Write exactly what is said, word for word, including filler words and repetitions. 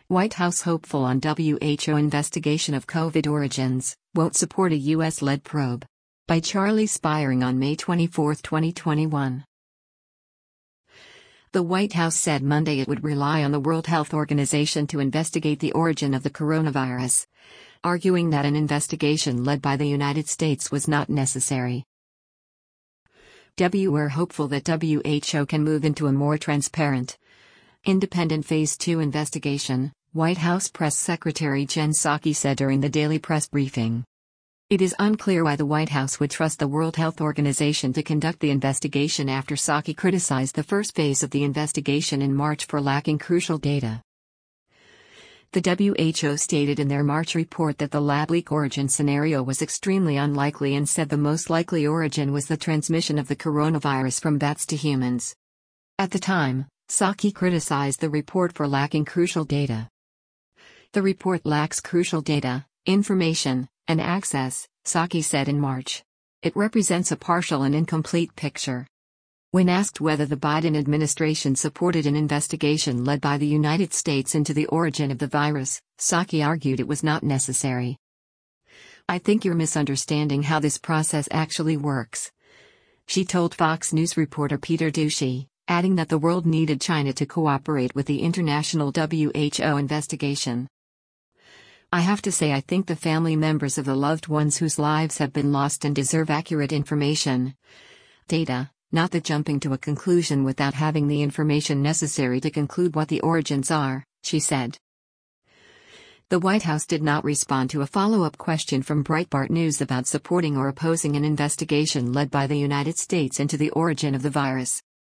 White House hopeful on W H O investigation of COVID origins, won't support a U S-led probe. By Charlie Spiering on May twenty-fourth, twenty twenty-one. The White House said Monday it would rely on the World Health Organization to investigate the origin of the coronavirus, arguing that an investigation led by the United States was not necessary. We're hopeful that W H O can move into a more transparent, independent Phase two investigation, White House Press Secretary Jen Psaki said during the daily press briefing. It is unclear why the White House would trust the World Health Organization to conduct the investigation after Psaki criticized the first phase of the investigation in March for lacking crucial data. The W H O stated in their March report that the lab leak origin scenario was extremely unlikely and said the most likely origin was the transmission of the coronavirus from bats to humans. At the time, Psaki criticized the report for lacking crucial data. The report lacks crucial data, information, and access, Psaki said in March. It represents a partial and incomplete picture. When asked whether the Biden administration supported an investigation led by the United States into the origin of the virus, Psaki argued it was not necessary. "I think you're misunderstanding how this process actually works," she told Fox News reporter Peter Doocy, adding that the world needed China to cooperate with the international W H O investigation. "I have to say I think the family members of the loved ones whose lives have been lost and deserve accurate information. Data, not the jumping to a conclusion without having the information necessary to conclude what the origins are," she said. The White House did not respond to a follow-up question from Breitbart News about supporting or opposing an investigation led by the United States into the origin of the virus.